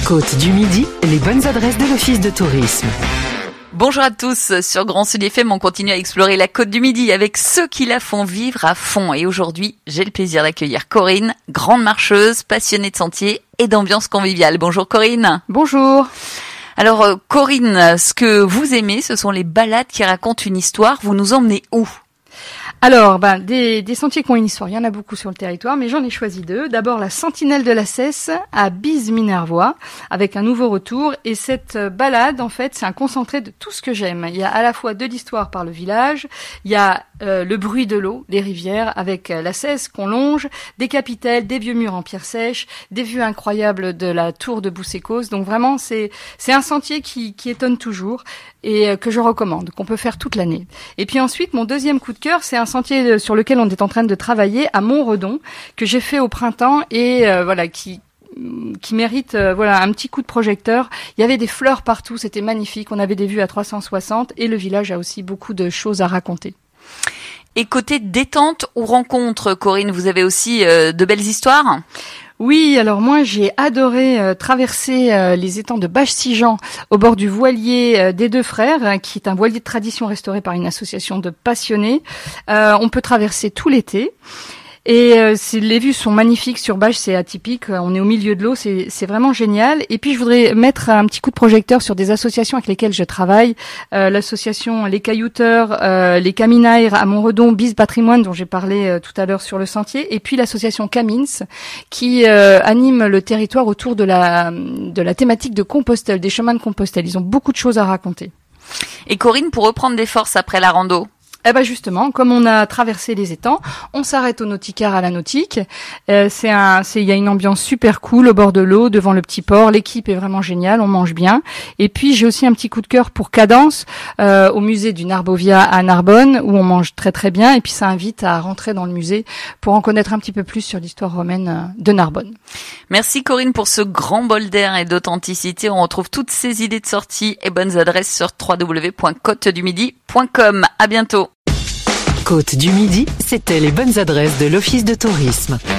Côte du Midi, les bonnes adresses de l'Office de tourisme. Bonjour à tous, sur Grand Sud FM, on continue à explorer la Côte du Midi avec ceux qui la font vivre à fond. Et aujourd'hui, j'ai le plaisir d'accueillir Corinne, grande marcheuse, passionnée de sentiers et d'ambiance conviviale. Bonjour Corinne. Bonjour. Alors Corinne, ce que vous aimez, ce sont les balades qui racontent une histoire. Vous nous emmenez où ? Alors, des sentiers qui ont une histoire, il y en a beaucoup sur le territoire, mais j'en ai choisi deux. D'abord, la Sentinelle de la Cesse à Bise-Minervois, avec un nouveau retour. Et cette balade, en fait, c'est un concentré de tout ce que j'aime. Il y a à la fois de l'histoire par le village, il y a le bruit de l'eau, des rivières, avec la Cesse qu'on longe, des capitelles, des vieux murs en pierre sèche, des vues incroyables de la tour de Boussécos. Donc vraiment, c'est un sentier qui étonne toujours et que je recommande, qu'on peut faire toute l'année. Et puis ensuite, mon deuxième coup de cœur, c'est un sentier sur lequel on est en train de travailler à Montredon, que j'ai fait au printemps et qui mérite un petit coup de projecteur. Il y avait des fleurs partout, c'était magnifique, on avait des vues à 360 et le village a aussi beaucoup de choses à raconter. Et côté détente ou rencontre, Corinne, vous avez aussi de belles histoires ? Oui, alors moi j'ai adoré traverser les étangs de Bache-Sigean au bord du voilier des Deux Frères, qui est un voilier de tradition restauré par une association de passionnés. On peut traverser tout l'été. Et les vues sont magnifiques sur Bache, c'est atypique, on est au milieu de l'eau, c'est vraiment génial. Et puis je voudrais mettre un petit coup de projecteur sur des associations avec lesquelles je travaille, l'association Les Caillouteurs, les Caminaires à Montredon, Bise Patrimoine dont j'ai parlé tout à l'heure sur le sentier, et puis l'association Camins qui anime le territoire autour de la thématique de Compostelle, des chemins de Compostelle. Ils ont beaucoup de choses à raconter. Et Corinne, pour reprendre des forces après la rando ? Justement, comme on a traversé les étangs, on s'arrête au Nauticar à la Nautique. Il y a une ambiance super cool au bord de l'eau, devant le petit port. L'équipe est vraiment géniale, on mange bien. Et puis j'ai aussi un petit coup de cœur pour Cadence, au musée du Narbovia à Narbonne, où on mange très très bien. Et puis ça invite à rentrer dans le musée pour en connaître un petit peu plus sur l'histoire romaine de Narbonne. Merci Corinne pour ce grand bol d'air et d'authenticité. On retrouve toutes ces idées de sortie et bonnes adresses sur www.côtedumidi.com. À bientôt. Côte du Midi, c'était les bonnes adresses de l'Office de tourisme.